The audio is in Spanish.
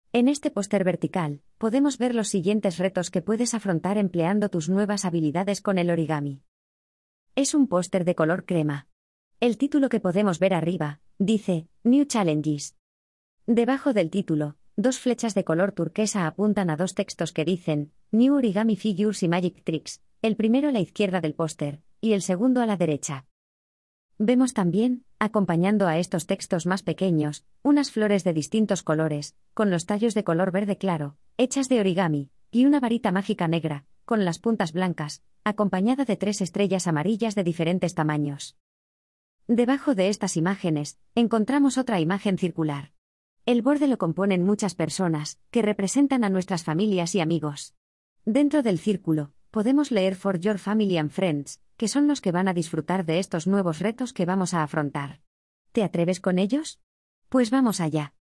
En este póster vertical, podemos ver los siguientes retos que puedes afrontar empleando tus nuevas habilidades con el origami. Es un póster de color crema. El título que podemos ver arriba, dice, New Challenges. Debajo del título, dos flechas de color turquesa apuntan a dos textos que dicen, New Origami Figures y Magic Tricks, el primero a la izquierda del póster, y el segundo a la derecha. Vemos también, acompañando a estos textos más pequeños, unas flores de distintos colores, con los tallos de color verde claro, hechas de origami, y una varita mágica negra, con las puntas blancas, acompañada de 3 estrellas amarillas de diferentes tamaños. Debajo de estas imágenes, encontramos otra imagen circular. El borde lo componen muchas personas, que representan a nuestras familias y amigos. Dentro del círculo, podemos leer For Your Family and Friends, que son los que van a disfrutar de estos nuevos retos que vamos a afrontar. ¿Te atreves con ellos? Pues vamos allá.